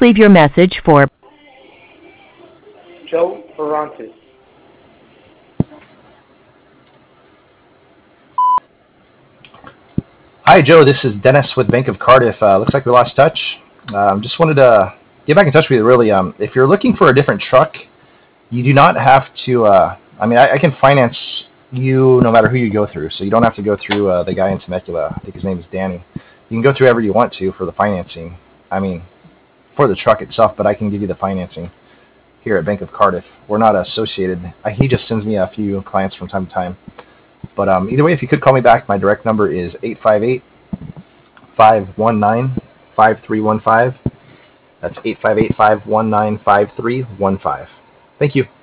leave your message for Joe Ferrantes. Hi, Joe. This is Dennis with Bank of Cardiff. Looks like we lost touch. Just wanted to get back in touch with you, really. If you're looking for a different truck, you do not have to. I can finance you no matter who you go through. So you don't have to go through the guy in Temecula. I think his name is Danny. You can go through whoever you want to for the financing. I mean, for the truck itself, but I can give you the financing here at Bank of Cardiff. We're not associated. He just sends me a few clients from time to time. But either way, if you could call me back, my direct number is 858-519-5315. That's 858-519-5315. Thank you.